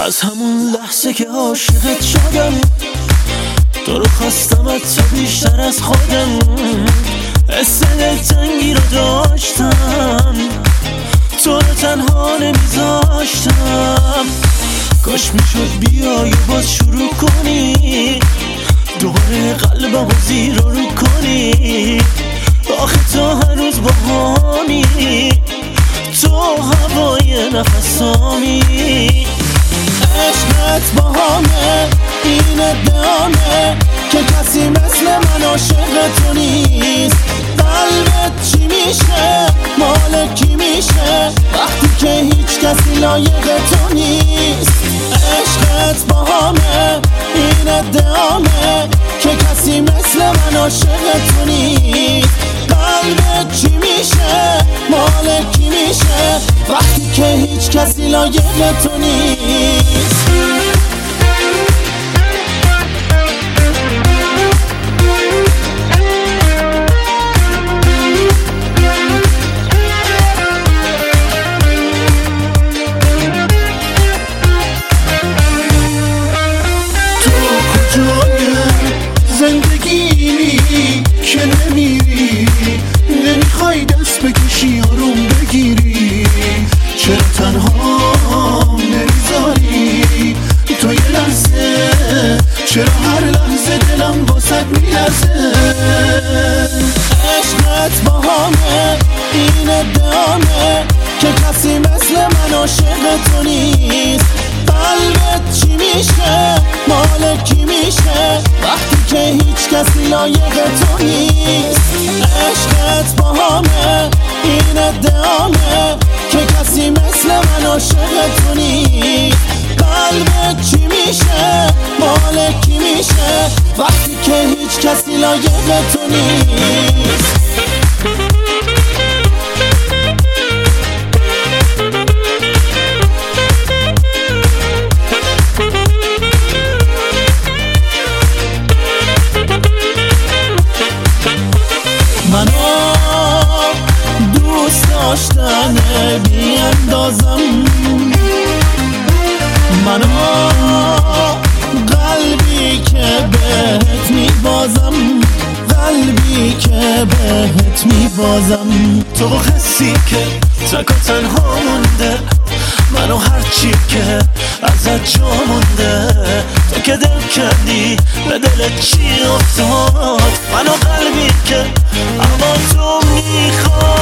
از همون لحظه که عاشقت شدم تو رو خواستمت تو بیشتر از خودم، حس دلتنگی رو داشتم تو رو تنها نمیذاشتم. کاش میشد بیای و باز شروع کنی دوباره قلبمو زیر رو کنی. آخه تو هنوز باهامی، تو هوای نفسامی. عشقت باهامه این ادعامه که کسی مثل من عاشق تو نیست. قلبت چی میشه مال کی میشه وقتی که هیچ کسی لایق تو نیست. عشقت باهامه این ادعامه که کسی مثل من عاشق تو نیست. قلبت چی میشه مال کی میشه وقتی که هیچ کسی لایق تو نیست. زندگی که نمیری نمیخوای دست بکشی آروم بگیری، چرا تنها نمیذاری تو یه لحظه، چرا هر لحظه دلم واسد میلرزه. عشقت باهامه این ادعامه که کسی مثل من عاشق تو نیست. قلبت چی میشه مال کی میشه وقتی که هیچ کسی لایق تو نیست. عشقت باهامه این ادعامه که کسی مثل من عاشق تو نیست. قلبت چی میشه مال کی میشه وقتی که هیچ کسی لایق تو نیست. منو دوست داشتنه بی اندازم، منو قلبی که بهت میبازم، قلبی که بهت میبازم. تو حسی که تک و تنها مونده، منو هرچی که ازت جا مونده. تو که دل کردی به دلت چی افتاد، منو قلبی که اما تو میخواد.